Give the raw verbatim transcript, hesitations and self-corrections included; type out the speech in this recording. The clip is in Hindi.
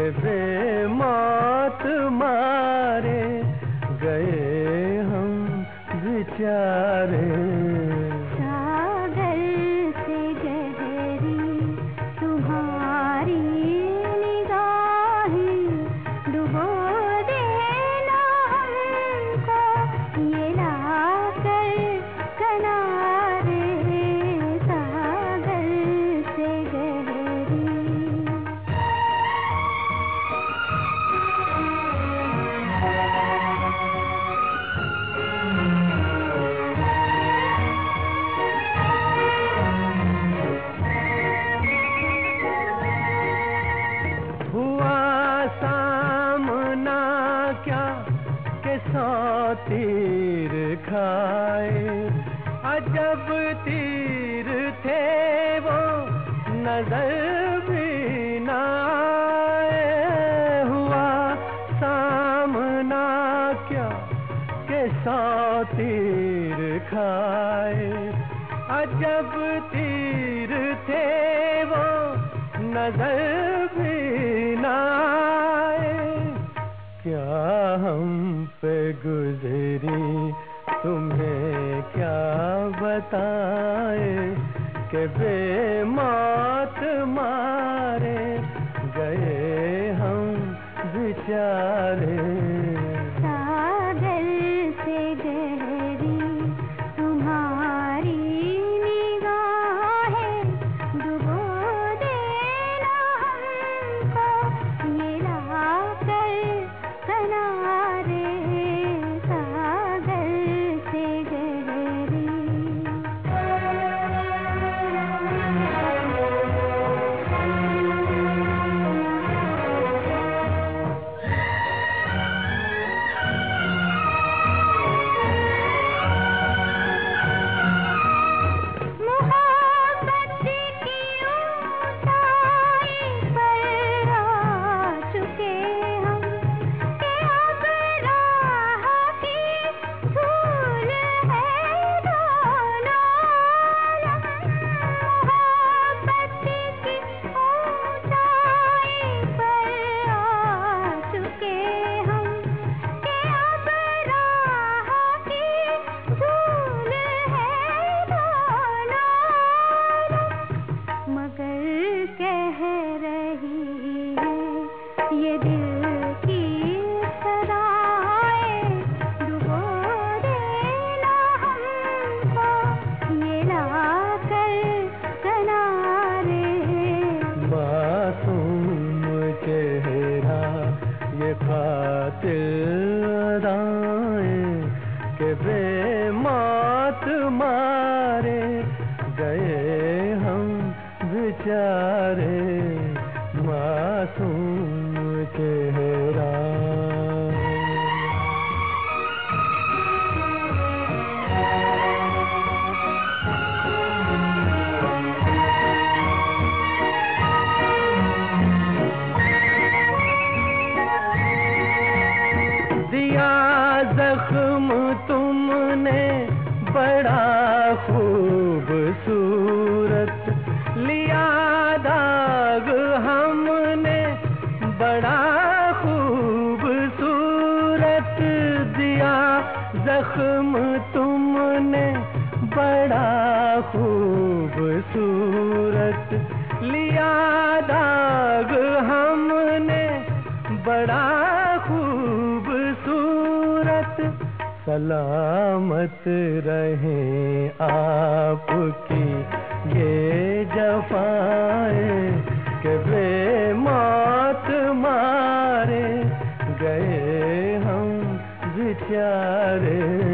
के बेमौत मारे गए हम बेचारे। सागर से गहरी तुम्हारी निगाहें डुबो देना हमको ये लाकर किनारे। सागर से गहरी सामना क्या के सौ तीर खाए, अजब तीर थे वो नजर भी न आए। हुआ सामना क्या के सौ तीर खाए, अजब तीर थे वो नजर भी न आए। क्या हम पे गुजरी तुम्हें क्या बताए कि बेमौत मारे गए हम बेचारे। सागर से गहरी तुम्हारी निगाहें डुबो देना हमको ये लाकर किनारे। सागर से गहरी ये दिल की सदाएं डुबो देना हमको ये लाकर किनारे। मासूम चेहरा ये कातिल अदाएं के बेमौत मारे गए हम बेचारे। मासूम चेहरा दिया जख्म तुमने बड़ा खूबसूरत, लिया दाग हमने बड़ा खूबसूरत। दिया जख्म तुमने बड़ा खूबसूरत, लिया दाग हमने बड़ा खूबसूरत। सलामत रहें आपकी ये जफाएं के बेमौत मारे गए हम बेचारे।